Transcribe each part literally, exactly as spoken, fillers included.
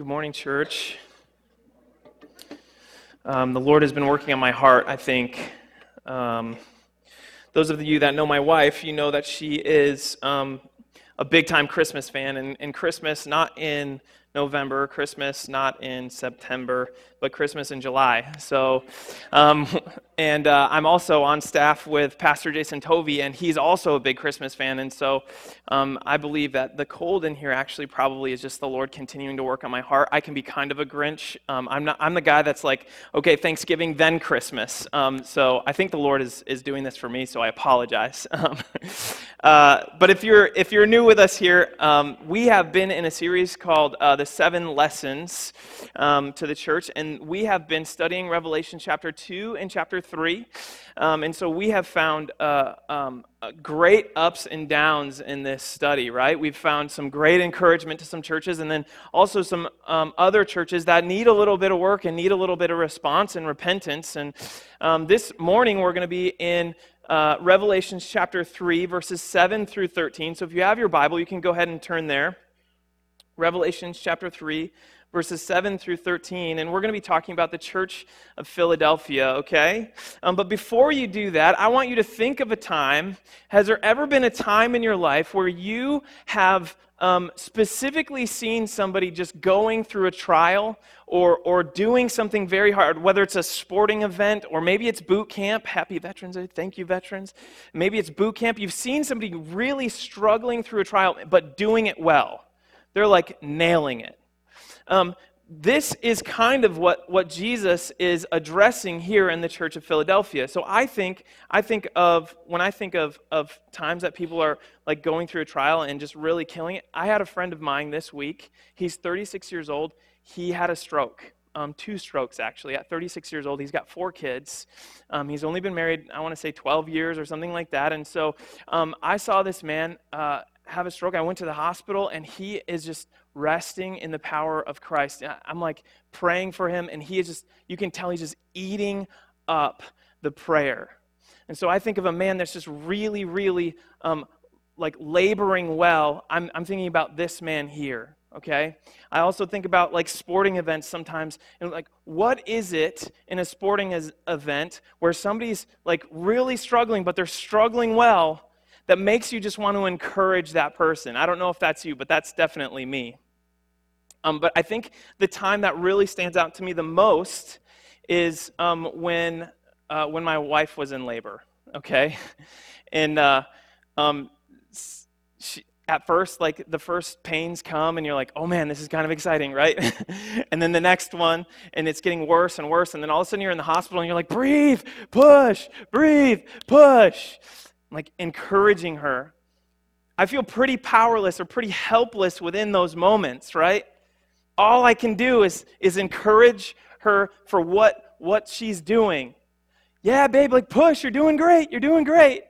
Good morning, church. Um, the Lord has been working on my heart, I think. Um, those of you that know my wife, you know that she is um, a big-time Christmas fan, and, and Christmas not in November, Christmas not in September, but Christmas in July. So, um, and uh, I'm also on staff with Pastor Jason Tovey, and he's also a big Christmas fan, and so um, I believe that the cold in here actually probably is just the Lord continuing to work on my heart. I can be kind of a Grinch. Um, I'm not. I'm the guy that's like, okay, Thanksgiving, then Christmas. Um, so I think the Lord is is doing this for me, so I apologize. Um, uh, but if you're if you're new with us here, um, we have been in a series called uh, the Seven Lessons um, to the Church, and we have been studying Revelation chapter two and chapter three, um, and so we have found uh, um, uh, great ups and downs in this study. Right, we've found some great encouragement to some churches, and then also some um, other churches that need a little bit of work and need a little bit of response and repentance. And um, this morning we're going to be in uh, Revelation chapter three, verses seven through thirteen. So if you have your Bible, you can go ahead and turn there. Revelation chapter three, verses seven through thirteen, and we're going to be talking about the Church of Philadelphia, okay? Um, but before you do that, I want you to think of a time. Has there ever been a time in your life where you have um, specifically seen somebody just going through a trial or or doing something very hard, whether it's a sporting event or maybe it's boot camp? Happy Veterans Day. Thank you, veterans. Maybe it's boot camp. You've seen somebody really struggling through a trial, but doing it well. They're like nailing it. Um, this is kind of what, what Jesus is addressing here in the Church of Philadelphia. So I think I think of when I think of of times that people are like going through a trial and just really killing it. I had a friend of mine this week. He's thirty-six years old. He had a stroke. Um, two strokes, actually. At thirty-six years old, he's got four kids. Um, he's only been married, I want to say, twelve years or something like that. And so um, I saw this man uh, have a stroke. I went to the hospital, and he is just resting in the power of Christ. I'm like praying for him, and he is just, you can tell he's just eating up the prayer. And so I think of a man that's just really, really um, like laboring well. I'm, I'm thinking about this man here. Okay. I also think about like sporting events sometimes, and like, what is it in a sporting as, event where somebody's like really struggling, but they're struggling well, that makes you just want to encourage that person? I don't know if that's you, but that's definitely me. Um, but I think the time that really stands out to me the most is um, when uh, when my wife was in labor. Okay, and uh, um, she. At first, like, the first pains come, and you're like, oh, man, this is kind of exciting, right? And then the next one, and it's getting worse and worse, and then all of a sudden you're in the hospital, and you're like, breathe, push, breathe, push. I'm like, encouraging her. I feel pretty powerless or pretty helpless within those moments, right? All I can do is, is encourage her for what, what she's doing. Yeah, babe, like, push, you're doing great, you're doing great.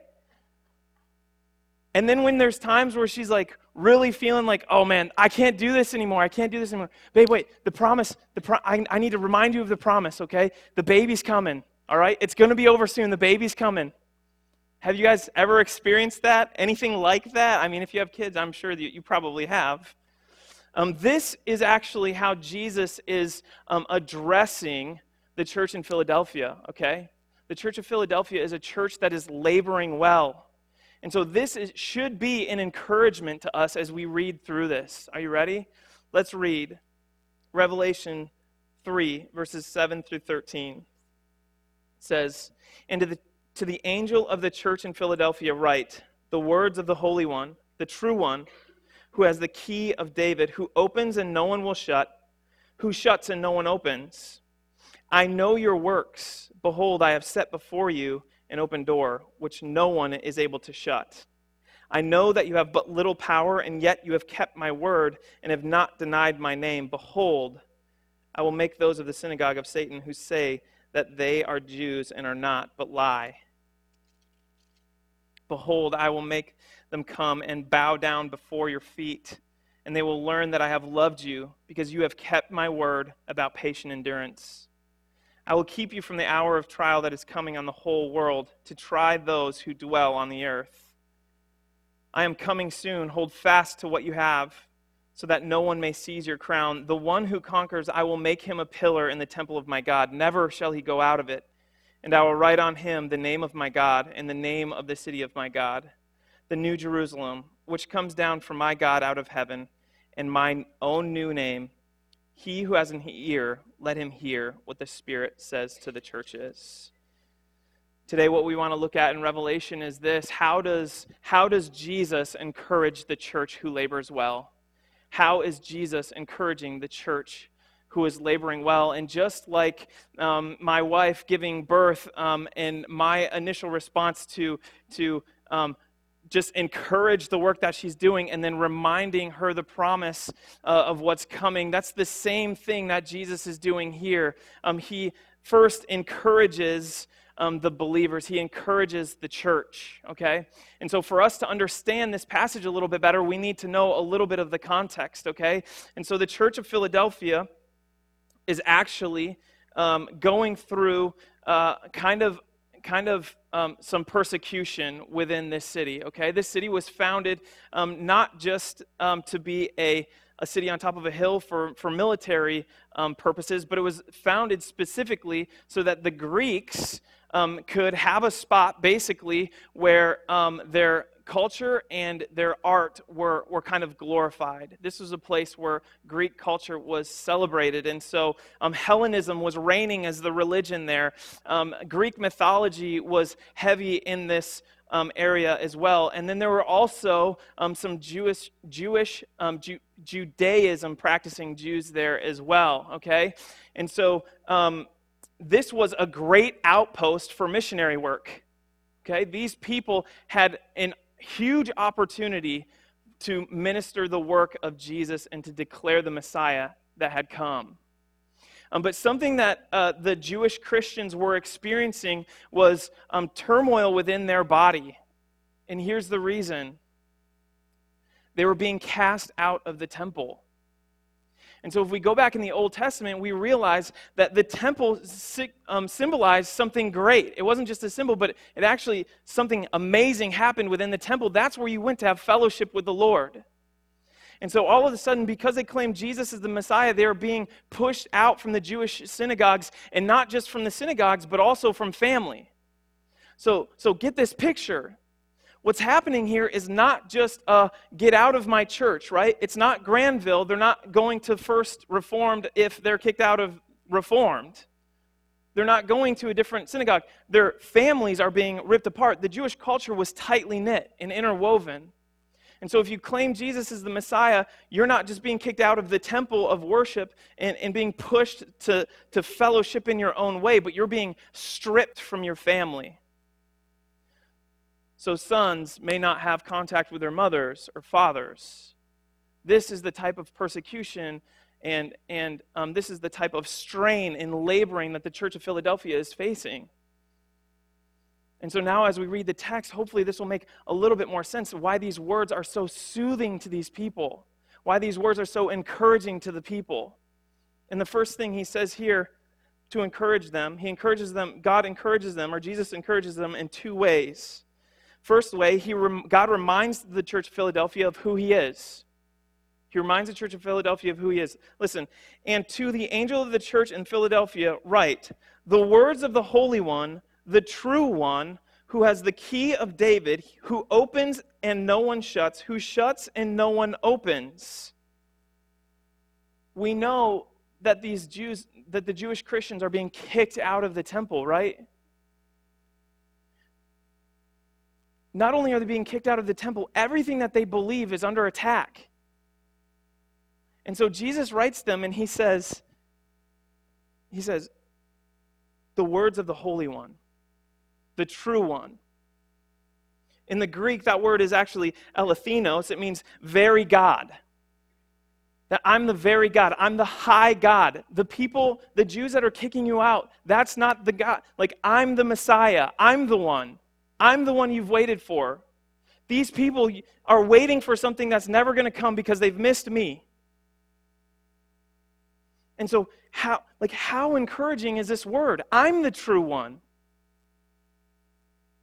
And then when there's times where she's like really feeling like, oh man, I can't do this anymore. I can't do this anymore. Babe, wait, the promise, the pro- I, I need to remind you of the promise, okay? The baby's coming, all right? It's going to be over soon. The baby's coming. Have you guys ever experienced that? Anything like that? I mean, if you have kids, I'm sure that you probably have. Um, this is actually how Jesus is um, addressing the church in Philadelphia, okay? The Church of Philadelphia is a church that is laboring well. And so this is, should be an encouragement to us as we read through this. Are you ready? Let's read Revelation three, verses seven through thirteen. It says, And to the, to the angel of the church in Philadelphia write, the words of the Holy One, the true One, who has the key of David, who opens and no one will shut, who shuts and no one opens. I know your works. Behold, I have set before you an open door, which no one is able to shut. I know that you have but little power, and yet you have kept my word and have not denied my name. Behold, I will make those of the synagogue of Satan who say that they are Jews and are not, but lie. Behold, I will make them come and bow down before your feet, and they will learn that I have loved you, because you have kept my word about patient endurance. I will keep you from the hour of trial that is coming on the whole world to try those who dwell on the earth. I am coming soon. Hold fast to what you have, so that no one may seize your crown. The one who conquers, I will make him a pillar in the temple of my God. Never shall he go out of it. And I will write on him the name of my God and the name of the city of my God, the New Jerusalem, which comes down from my God out of heaven, and my own new name. He who has an ear, let him hear what the Spirit says to the churches. Today, what we want to look at in Revelation is this. How does, how does Jesus encourage the church who labors well? How is Jesus encouraging the church who is laboring well? And just like um, my wife giving birth um, and my initial response to, to um, just encourage the work that she's doing and then reminding her the promise uh, of what's coming, that's the same thing that Jesus is doing here. Um, he first encourages Um, the believers. He encourages the church, okay? And so for us to understand this passage a little bit better, we need to know a little bit of the context, okay? And so the church of Philadelphia is actually um, going through uh, kind of kind of um, some persecution within this city, okay? This city was founded um, not just um, to be a a city on top of a hill for, for military um, purposes, but it was founded specifically so that the Greeks um, could have a spot, basically, where um, their culture and their art were, were kind of glorified. This was a place where Greek culture was celebrated, and so um, Hellenism was reigning as the religion there. Um, Greek mythology was heavy in this Um, area as well. And then there were also um, some Jewish, Jewish um, Ju- Judaism practicing Jews there as well, okay? And so um, this was a great outpost for missionary work, okay? These people had a huge opportunity to minister the work of Jesus and to declare the Messiah that had come. Um, but something that uh, the Jewish Christians were experiencing was um, turmoil within their body. And here's the reason. They were being cast out of the temple. And so if we go back in the Old Testament, we realize that the temple um, symbolized something great. It wasn't just a symbol, but it actually, something amazing happened within the temple. That's where you went to have fellowship with the Lord. And so all of a sudden, because they claimed Jesus is the Messiah, they are being pushed out from the Jewish synagogues, and not just from the synagogues, but also from family. So, so get this picture. What's happening here is not just a get out of my church, right? It's not Granville. They're not going to First Reformed if they're kicked out of Reformed. They're not going to a different synagogue. Their families are being ripped apart. The Jewish culture was tightly knit and interwoven. And so if you claim Jesus is the Messiah, you're not just being kicked out of the temple of worship and, and being pushed to, to fellowship in your own way, but you're being stripped from your family. So sons may not have contact with their mothers or fathers. This is the type of persecution and, and um, this is the type of strain and laboring that the Church of Philadelphia is facing. And so now as we read the text, hopefully this will make a little bit more sense of why these words are so soothing to these people, why these words are so encouraging to the people. And the first thing he says here to encourage them, he encourages them, God encourages them, or Jesus encourages them in two ways. First way, he God reminds the Church of Philadelphia of who he is. He reminds the Church of Philadelphia of who he is. Listen, and to the angel of the church in Philadelphia write, the words of the Holy One, the true one, who has the key of David, who opens and no one shuts, who shuts and no one opens. We know that these Jews, that the Jewish Christians are being kicked out of the temple, right? Not only are they being kicked out of the temple, everything that they believe is under attack. And so Jesus writes them and he says, he says, the words of the Holy One, the true one. In the Greek, that word is actually elethinos. It means very God. That I'm the very God. I'm the high God. The people, the Jews that are kicking you out, that's not the God. Like, I'm the Messiah. I'm the one. I'm the one you've waited for. These people are waiting for something that's never going to come because they've missed me. And so, how, like, how encouraging is this word? I'm the true one.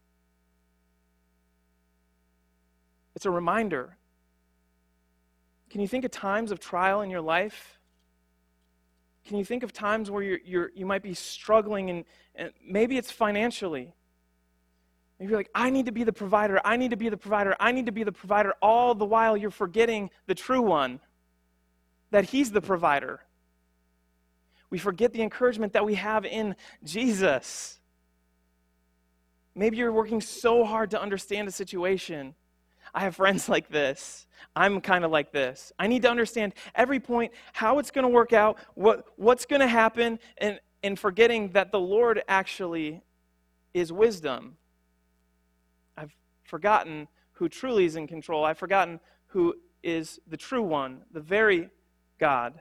It's a reminder. Can you think of times of trial in your life? Can you think of times where you're, you're, you might be struggling, and, and maybe it's financially. Maybe you're like, I need to be the provider, I need to be the provider, I need to be the provider, all the while you're forgetting the true one, that he's the provider. We forget the encouragement that we have in Jesus. Maybe you're working so hard to understand a situation. I have friends like this. I'm kind of like this. I need to understand every point, how it's going to work out, what, what's going to happen, and, and forgetting that the Lord actually is wisdom. I've forgotten who truly is in control. I've forgotten who is the true one, the very God.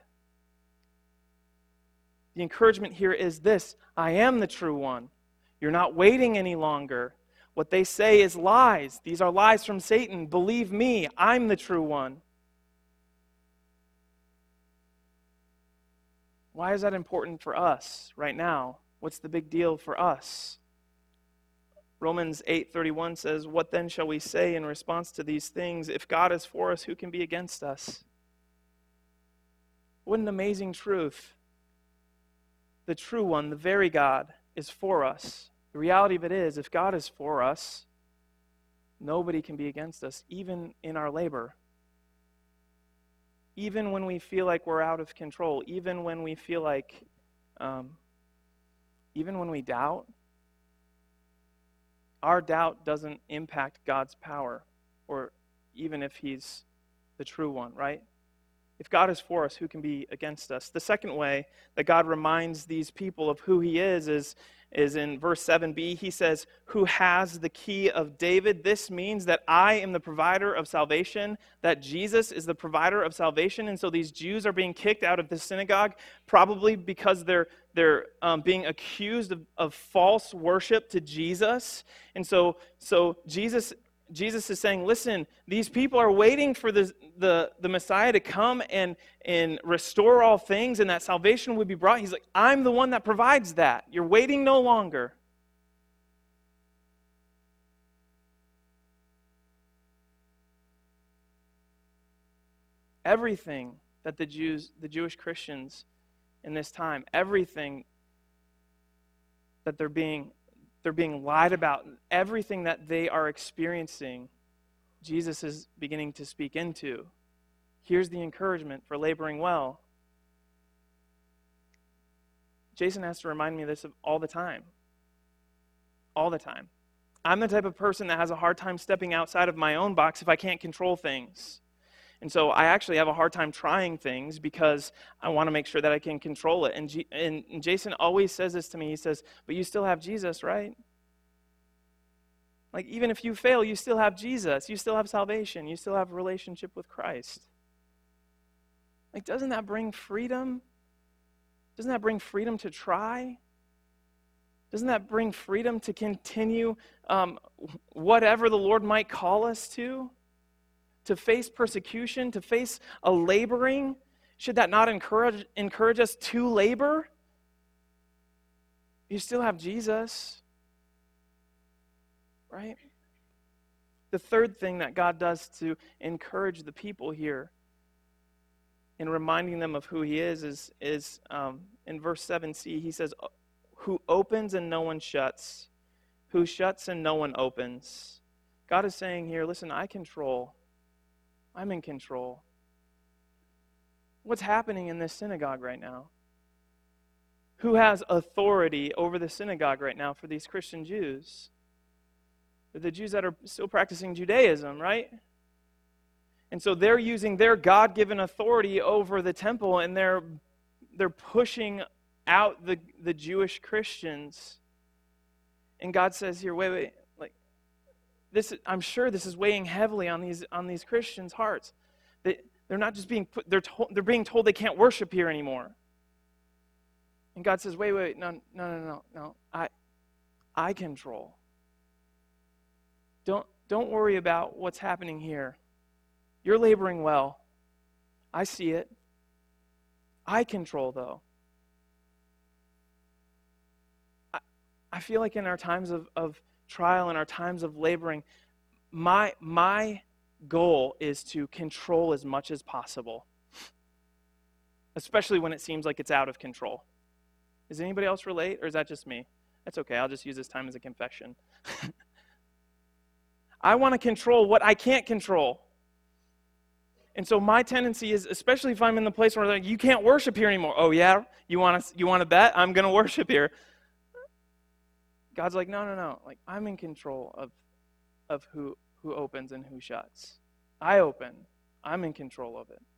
The encouragement here is this: I am the true one. You're not waiting any longer. What they say is lies. These are lies from Satan. Believe me, I'm the true one. Why is that important for us right now? What's the big deal for us? Romans eight thirty-one says, "What then shall we say in response to these things? If God is for us, who can be against us?" What an amazing truth. The true one, the very God, is for us. The reality of it is, if God is for us, nobody can be against us, even in our labor. Even when we feel like we're out of control, even when we feel like, um, even when we doubt, our doubt doesn't impact God's power, or even if he's the true one, right? If God is for us, who can be against us? The second way that God reminds these people of who he is is, is in verse seven b. He says, "Who has the key of David?" This means that I am the provider of salvation, that Jesus is the provider of salvation. And so these Jews are being kicked out of the synagogue, probably because they're, they're um, being accused of, of false worship to Jesus. And so, so Jesus... Jesus is saying, listen, these people are waiting for the, the, the Messiah to come and, and restore all things, and that salvation would be brought. He's like, I'm the one that provides that. You're waiting no longer. Everything that the Jews, the Jewish Christians in this time, everything that they're being They're being lied about. Everything that they are experiencing, Jesus is beginning to speak into. Here's the encouragement for laboring well. Jason has to remind me of this all the time. All the time. I'm the type of person that has a hard time stepping outside of my own box if I can't control things. And so I actually have a hard time trying things because I want to make sure that I can control it. And, G- and, and Jason always says this to me. He says, but you still have Jesus, right? Like, even if you fail, you still have Jesus. You still have salvation. You still have a relationship with Christ. Like, doesn't that bring freedom? Doesn't that bring freedom to try? Doesn't that bring freedom to continue um, whatever the Lord might call us to? To face persecution, to face a laboring? Should that not encourage encourage us to labor? You still have Jesus, right? The third thing that God does to encourage the people here in reminding them of who he is is, is um, in verse seven c, he says, who opens and no one shuts, who shuts and no one opens. God is saying here, listen, I control. I'm in control. What's happening in this synagogue right now? Who has authority over the synagogue right now for these Christian Jews? They're the Jews that are still practicing Judaism, right? And so they're using their God-given authority over the temple, and they're they're pushing out the, the Jewish Christians. And God says here, wait, wait, like this, I'm sure this is weighing heavily on these on these Christians' hearts. They, they're not just being put, they're told, they're being told they can't worship here anymore. And God says, wait, wait, no, no, no, no, no. I I control. Don't don't worry about what's happening here. You're laboring well. I see it. I control, though. I, I feel like in our times of, of trial and our times of laboring, my my goal is to control as much as possible, especially when it seems like it's out of control. Does anybody else relate, or is that just me? That's okay. I'll just use this time as a confession. I want to control what I can't control. And so my tendency is, especially if I'm in the place where like, you can't worship here anymore. Oh yeah, you want to you want to bet? I'm going to worship here. God's like, no, no, no. Like I'm in control of of who who opens and who shuts. I open. I'm in control of it.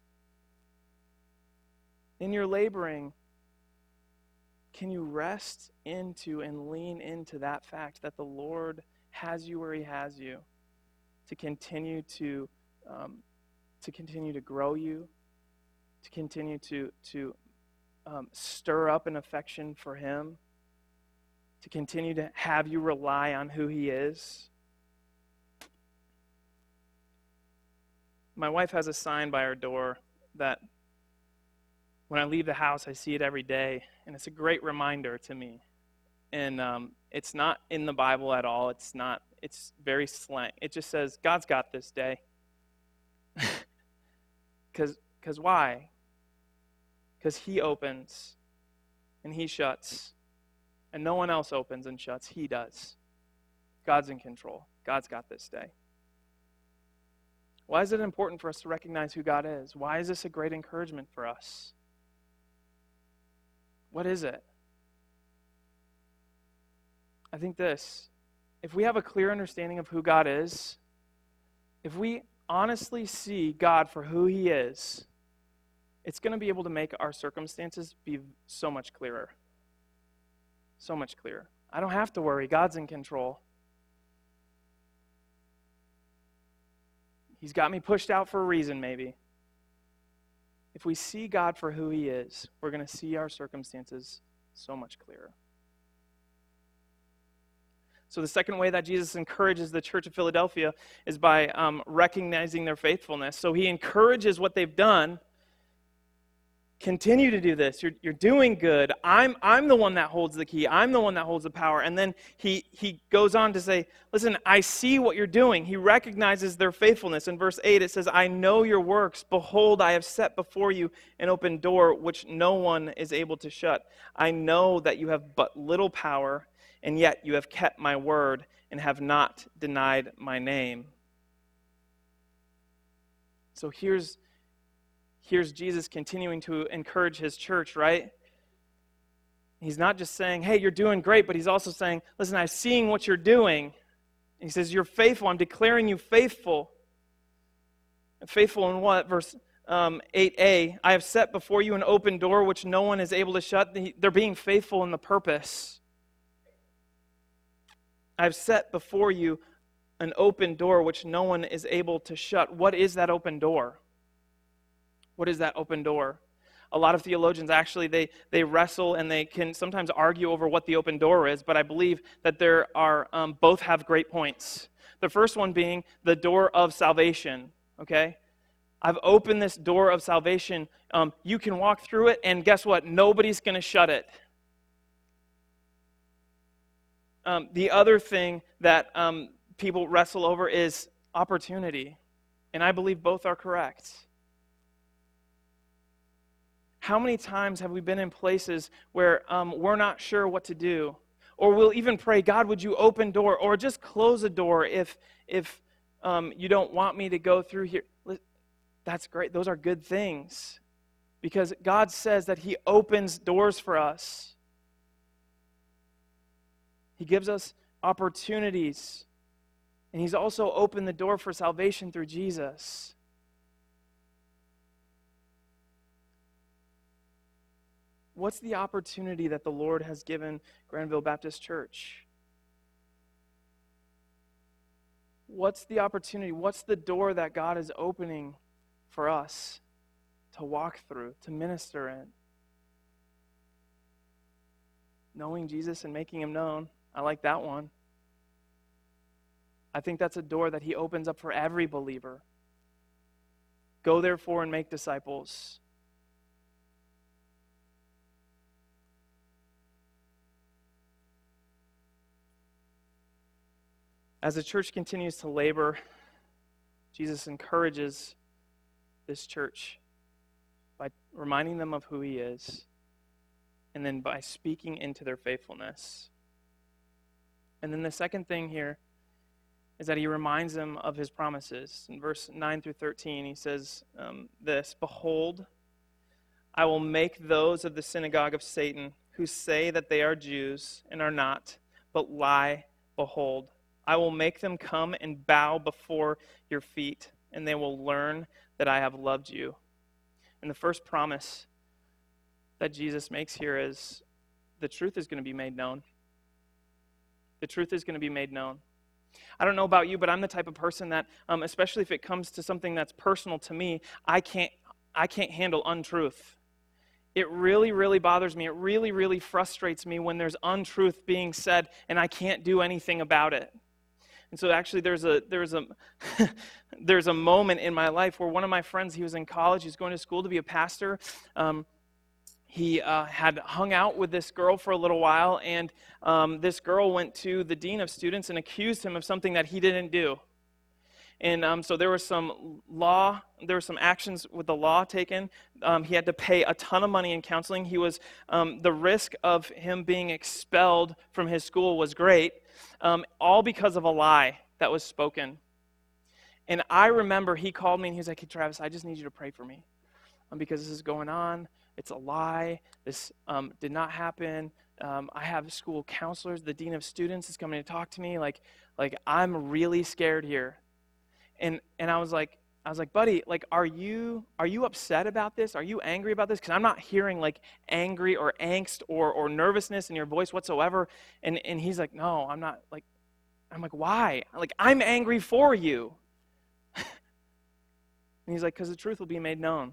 In your laboring, can you rest into and lean into that fact that the Lord has you where He has you to continue to um, to continue to grow you, to continue to to um, stir up an affection for Him, to continue to have you rely on who He is? My wife has a sign by our door that when I leave the house, I see it every day, and it's a great reminder to me. And um, it's not in the Bible at all. It's not. It's very slang. It just says, God's got this day. Because because why? Because He opens and He shuts. And no one else opens and shuts. He does. God's in control. God's got this day. Why is it important for us to recognize who God is? Why is this a great encouragement for us? What is it? I think this. If we have a clear understanding of who God is, if we honestly see God for who He is, it's going to be able to make our circumstances be so much clearer. So much clearer. I don't have to worry. God's in control. He's got me pushed out for a reason, maybe. If we see God for who He is, we're going to see our circumstances so much clearer. So the second way that Jesus encourages the church of Philadelphia is by um, recognizing their faithfulness. So He encourages what they've done. Continue to do this. You're, you're doing good. I'm, I'm the one that holds the key. I'm the one that holds the power. And then he, he goes on to say, listen, I see what you're doing. He recognizes their faithfulness. In verse eight, it says, I know your works. Behold, I have set before you an open door which no one is able to shut. I know that you have but little power, and yet you have kept my word and have not denied my name. So here's Here's Jesus continuing to encourage His church, right? He's not just saying, hey, you're doing great, but He's also saying, listen, I'm seeing what you're doing. And He says, you're faithful. I'm declaring you faithful. Faithful in what? Verse um, eight a, I have set before you an open door which no one is able to shut. They're being faithful in the purpose. I've set before you an open door which no one is able to shut. What is that open door? What is that open door? A lot of theologians actually, they, they wrestle and they can sometimes argue over what the open door is, but I believe that there are, um, both have great points. The first one being the door of salvation, okay? I've opened this door of salvation. Um, you can walk through it, and guess what? Nobody's going to shut it. Um, the other thing that um, people wrestle over is opportunity, and I believe both are correct. How many times have we been in places where um, we're not sure what to do? Or we'll even pray, God, would you open door? Or just close a door if, if um, you don't want me to go through here. That's great. Those are good things. Because God says that He opens doors for us. He gives us opportunities. And He's also opened the door for salvation through Jesus. What's the opportunity that the Lord has given Granville Baptist Church? What's the opportunity? What's the door that God is opening for us to walk through, to minister in? Knowing Jesus and making Him known. I like that one. I think that's a door that He opens up for every believer. Go therefore and make disciples. As the church continues to labor, Jesus encourages this church by reminding them of who he is, and then by speaking into their faithfulness. And then the second thing here is that he reminds them of his promises. In verse nine through thirteen, he says um, this, "Behold, I will make those of the synagogue of Satan who say that they are Jews and are not, but lie. Behold, I will make them come and bow before your feet, and they will learn that I have loved you." And the first promise that Jesus makes here is the truth is going to be made known. The truth is going to be made known. I don't know about you, but I'm the type of person that, um, especially if it comes to something that's personal to me, I can't, I can't handle untruth. It really, really bothers me. It really, really frustrates me when there's untruth being said and I can't do anything about it. And so actually there's a there's a there's a moment in my life where one of my friends, he was in college, he was going to school to be a pastor. Um, he uh, had hung out with this girl for a little while, and um, this girl went to the dean of students and accused him of something that he didn't do. And um, so there was some law, there were some actions with the law taken. Um, he had to pay a ton of money in counseling. He was, um, the risk of him being expelled from his school was great, um, all because of a lie that was spoken. And I remember he called me and he was like, "Hey, Travis, I just need you to pray for me um, because this is going on. It's a lie. This um, did not happen. Um, I have school counselors. The dean of students is coming to talk to me. Like, like I'm really scared here." And and I was like, I was like, "Buddy, like, are you are you upset about this? Are you angry about this? Because I'm not hearing like angry or angst or or nervousness in your voice whatsoever." And and he's like, "No, I'm not." Like, I'm like, "Why?" Like, I'm angry for you. And he's like, "Because the truth will be made known."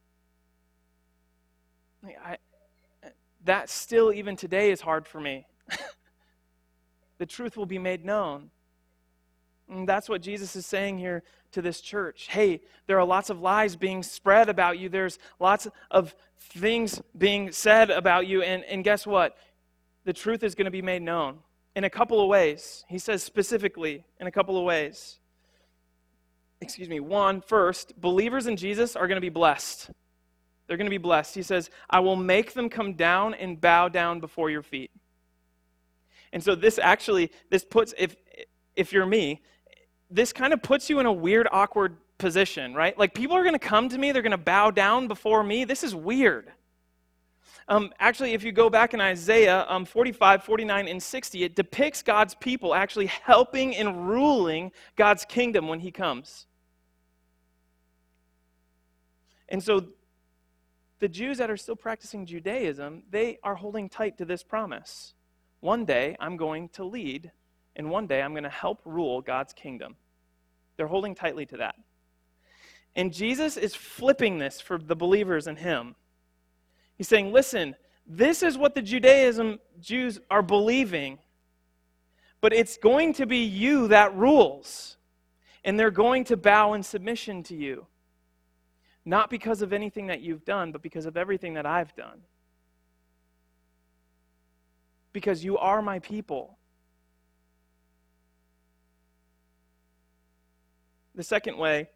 Like, I that still even today is hard for me. The truth will be made known. And that's what Jesus is saying here to this church. Hey, there are lots of lies being spread about you. There's lots of things being said about you. And, and guess what? The truth is going to be made known in a couple of ways. He says specifically in a couple of ways. Excuse me. One, first, believers in Jesus are going to be blessed. They're going to be blessed. He says, "I will make them come down and bow down before your feet." And so this actually, this puts, if if you're me, this kind of puts you in a weird, awkward position, right? Like, people are going to come to me, they're going to bow down before me. This is weird. Um, actually, if you go back in Isaiah um, forty-five, forty-nine, and sixty, it depicts God's people actually helping and ruling God's kingdom when he comes. And so the Jews that are still practicing Judaism, they are holding tight to this promise. One day, I'm going to lead, and one day I'm going to help rule God's kingdom. They're holding tightly to that. And Jesus is flipping this for the believers in him. He's saying, listen, this is what the Judaism Jews are believing, but it's going to be you that rules, and they're going to bow in submission to you. Not because of anything that you've done, but because of everything that I've done. Because you are my people. The second way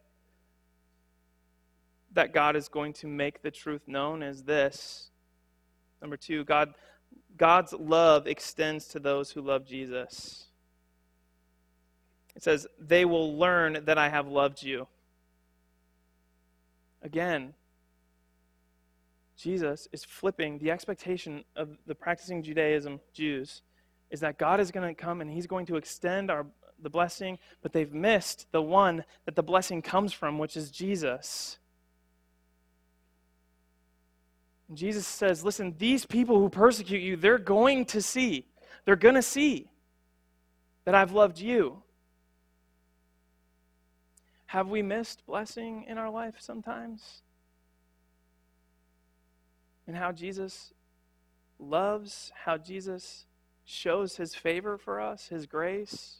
that God is going to make the truth known is this. Number two, God, God's love extends to those who love Jesus. It says, "They will learn that I have loved you." Again, Jesus is flipping the expectation of the practicing Judaism Jews is that God is going to come and he's going to extend our the blessing, but they've missed the one that the blessing comes from, which is Jesus. And Jesus says, listen, these people who persecute you, they're going to see, they're going to see that I've loved you. Have we missed blessing in our life sometimes? And how Jesus loves, how Jesus shows his favor for us, his grace?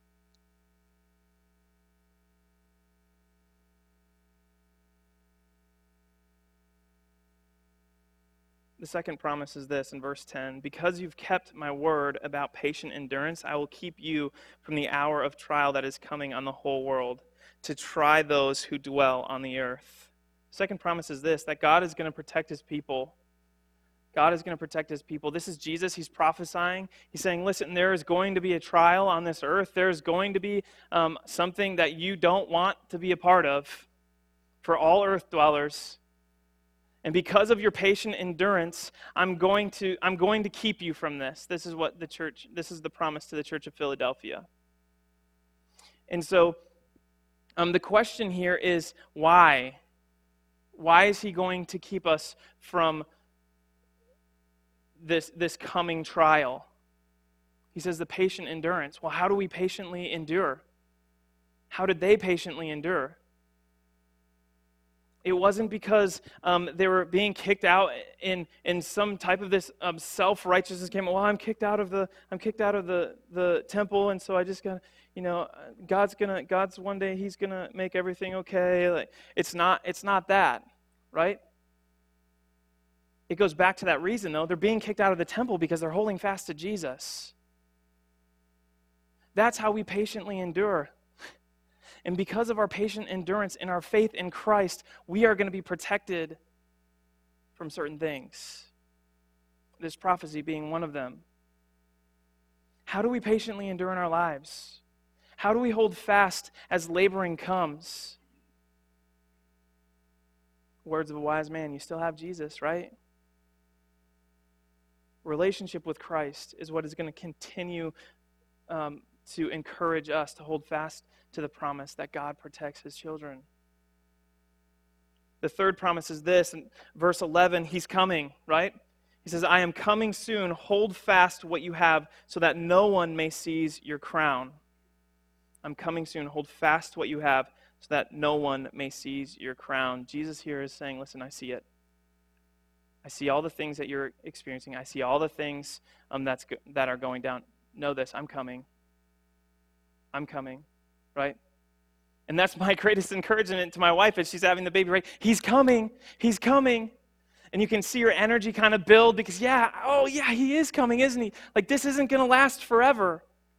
The second promise is this in verse ten. "Because you've kept my word about patient endurance, I will keep you from the hour of trial that is coming on the whole world to try those who dwell on the earth. Second promise is this, that God is going to protect his people. God is going to protect his people. This is Jesus. He's prophesying. He's saying, listen, there is going to be a trial on this earth. There's going to be um, something that you don't want to be a part of for all earth dwellers. And because of your patient endurance, I'm going to I'm going to keep you from this. This is what the church, this is the promise to the church of Philadelphia. And so um, the question here is why? Why is he going to keep us from this, this coming trial? He says the patient endurance. Well, how do we patiently endure? How did they patiently endure? It wasn't because um, they were being kicked out in, in some type of this um, self-righteousness came. Well, I'm kicked out of the I'm kicked out of the, the temple, and so I just got you know God's gonna God's one day He's gonna make everything okay. Like, it's not it's not that, right? It goes back to that reason though. They're being kicked out of the temple because they're holding fast to Jesus. That's how we patiently endure. And because of our patient endurance and our faith in Christ, we are going to be protected from certain things. This prophecy being one of them. How do we patiently endure in our lives? How do we hold fast as laboring comes? Words of a wise man, you still have Jesus, right? Relationship with Christ is what is going to continue um, to encourage us to hold fast to the promise that God protects his children. The third promise is this, in verse eleven, he's coming, right? He says, I am coming soon, hold fast what you have so that no one may seize your crown. I'm coming soon, hold fast what you have so that no one may seize your crown. Jesus here is saying, listen, I see it. I see all the things that you're experiencing. I see all the things um, that's go- that are going down. Know this, I'm coming. I'm coming, right? And that's my greatest encouragement to my wife as she's having the baby, right? He's coming, he's coming. And you can see her energy kind of build because, yeah, oh yeah, he is coming, isn't he? Like, this isn't going to last forever.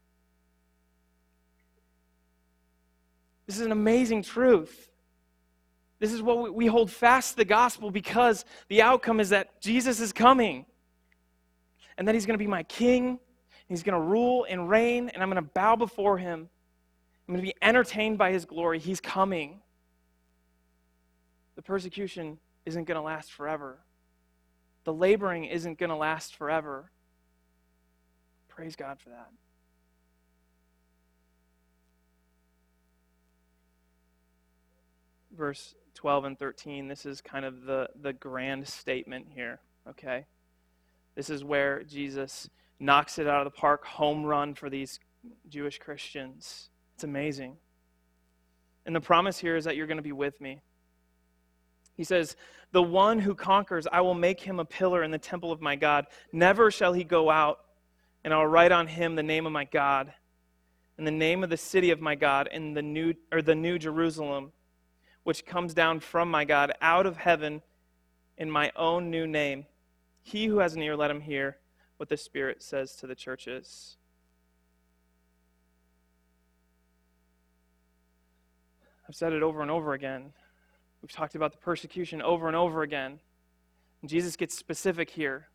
This is an amazing truth. This is what we, we hold fast to the gospel because the outcome is that Jesus is coming. And that he's going to be my king. He's going to rule and reign, and I'm going to bow before him. I'm going to be entertained by his glory. He's coming. The persecution isn't going to last forever. The laboring isn't going to last forever. Praise God for that. Verse twelve and thirteen, this is kind of the, the grand statement here, okay? This is where Jesus knocks it out of the park, home run for these Jewish Christians. It's amazing. And the promise here is that you're going to be with me. He says, the one who conquers, I will make him a pillar in the temple of my God. Never shall he go out, and I will write on him the name of my God, and the name of the city of my God, and the new or the new Jerusalem, which comes down from my God out of heaven in my own new name. He who has an ear, let him hear what the Spirit says to the churches. I've said it over and over again. We've talked about the persecution over and over again. And Jesus gets specific here.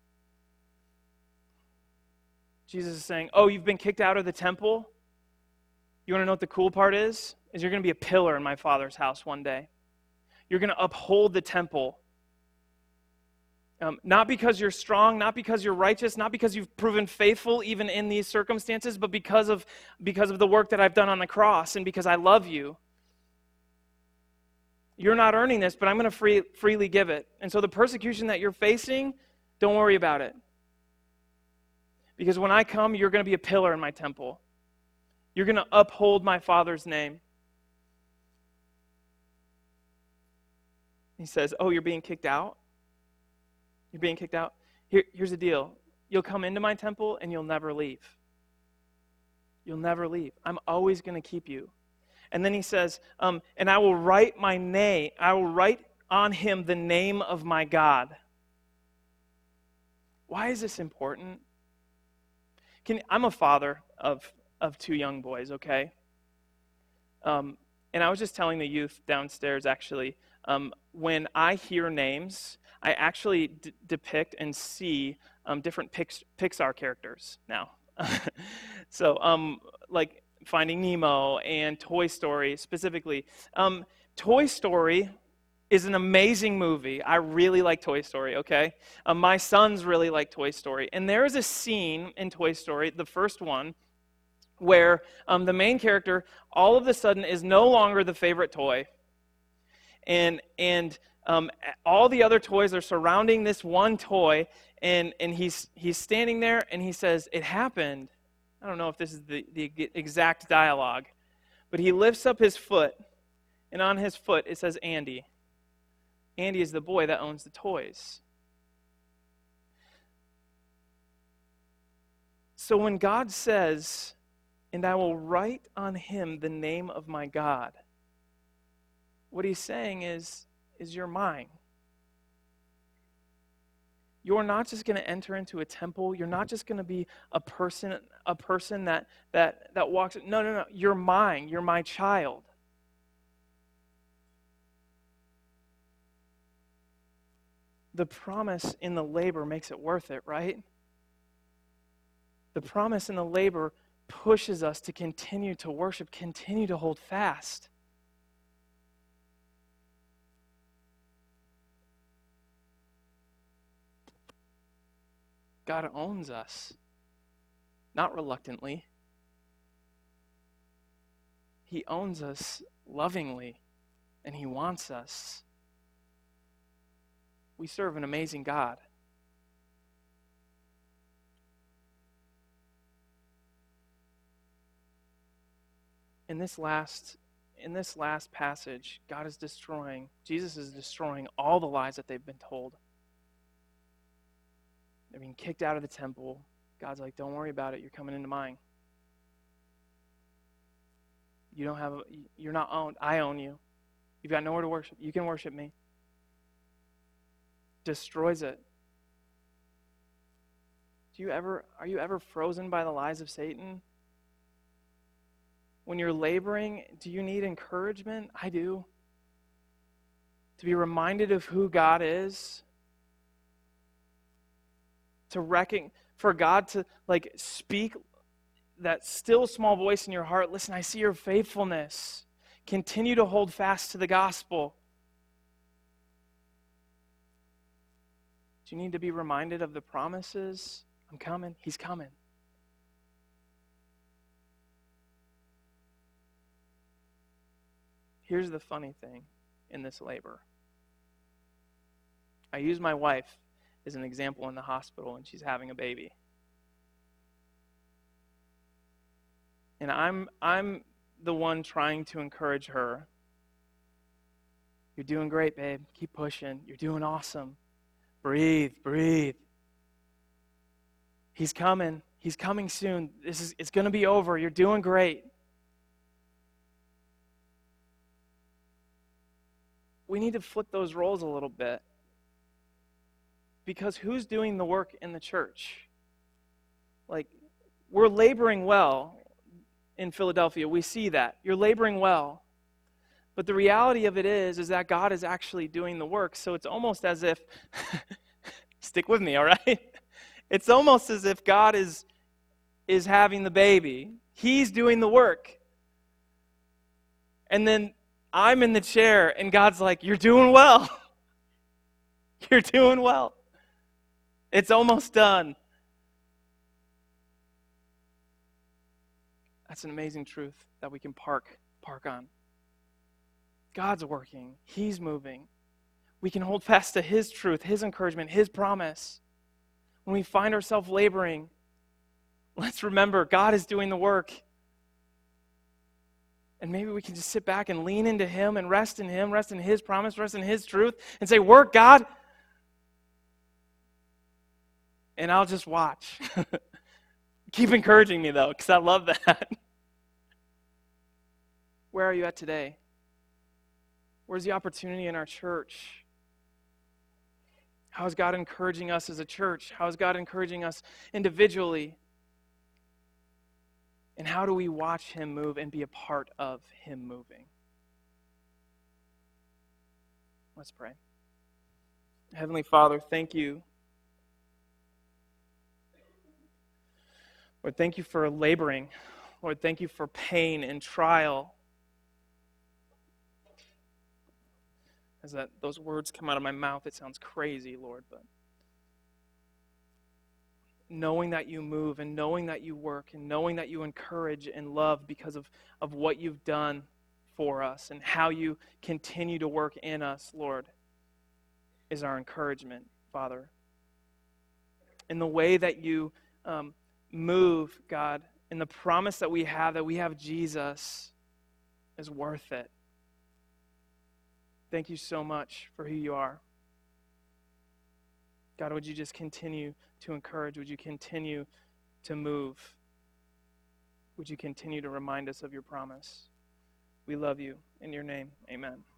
Jesus is saying, oh, you've been kicked out of the temple? You want to know what the cool part is? Is you're going to be a pillar in my Father's house one day. You're going to uphold the temple. Um, not because you're strong, not because you're righteous, not because you've proven faithful even in these circumstances, but because of, because of the work that I've done on the cross and because I love you. You're not earning this, but I'm going to free, freely give it. And so the persecution that you're facing, don't worry about it. Because when I come, you're going to be a pillar in my temple. You're going to uphold my Father's name. He says, oh, you're being kicked out? You're being kicked out? Here, here's the deal. You'll come into my temple and you'll never leave. You'll never leave. I'm always going to keep you. And then he says, um, and I will write my name, I will write on him the name of my God. Why is this important? Can, I'm a father of, of two young boys, okay? Um, And I was just telling the youth downstairs, actually, um, when I hear names, I actually d- depict and see um, different Pix- Pixar characters now. so, um, like Finding Nemo and Toy Story specifically. Um, Toy Story is an amazing movie. I really like Toy Story, okay? Um, my sons really like Toy Story. And there is a scene in Toy Story, the first one, where um, the main character all of a sudden is no longer the favorite toy. And and um, all the other toys are surrounding this one toy, and, and he's he's standing there and he says, "It happened." I don't know if this is the, the exact dialogue, but he lifts up his foot, and on his foot it says Andy. Andy is the boy that owns the toys. So when God says, "And I will write on him the name of my God," what he's saying is, is you're mine. You're not just going to enter into a temple. You're not just going to be a person, a person that that that walks. No, no, no. You're mine. You're my child. The promise in the labor makes it worth it, right? The promise in the labor pushes us to continue to worship, continue to hold fast. God owns us, not reluctantly. He owns us lovingly, and he wants us. We serve an amazing God. In this last in this last passage, God is destroying, Jesus is destroying all the lies that they've been told. They're being kicked out of the temple. God's like, "Don't worry about it. You're coming into mine. You don't have, you're not owned. I own you. You've got nowhere to worship. You can worship me." Destroys it. Do you ever, are you ever frozen by the lies of Satan? When you're laboring, do you need encouragement? I do. To be reminded of who God is. To reckon, for God to like speak that still small voice in your heart. "Listen, I see your faithfulness. Continue to hold fast to the gospel." Do you need to be reminded of the promises? I'm coming. He's coming. Here's the funny thing in this labor. I use my wife as an example in the hospital, and she's having a baby. And I'm I'm the one trying to encourage her. "You're doing great, babe. Keep pushing. You're doing awesome. Breathe, breathe. He's coming. He's coming soon. This is it's going to be over. You're doing great." We need to flip those roles a little bit. Because who's doing the work in the church? Like, we're laboring well in Philadelphia. We see that. You're laboring well. But the reality of it is, is that God is actually doing the work. So it's almost as if, stick with me, all right? It's almost as if God is, is having the baby. He's doing the work. And then I'm in the chair, and God's like, "You're doing well. You're doing well. It's almost done." That's an amazing truth that we can park park on. God's working. He's moving. We can hold fast to his truth, his encouragement, his promise. When we find ourselves laboring, let's remember God is doing the work. And maybe we can just sit back and lean into him and rest in him, rest in his promise, rest in his truth, and say, "Work, God." And I'll just watch. Keep encouraging me, though, because I love that. Where are you at today? Where's the opportunity in our church? How is God encouraging us as a church? How is God encouraging us individually? And how do we watch him move and be a part of him moving? Let's pray. Heavenly Father, thank you. Lord, thank you for laboring. Lord, thank you for pain and trial. As that those words come out of my mouth, it sounds crazy, Lord, but knowing that you move and knowing that you work and knowing that you encourage and love because of, of what you've done for us and how you continue to work in us, Lord, is our encouragement, Father. In the way that you um, move, God, in the promise that we have, that we have Jesus, is worth it. Thank you so much for who you are. God, would you just continue to encourage? Would you continue to move? Would you continue to remind us of your promise? We love you. In your name, amen.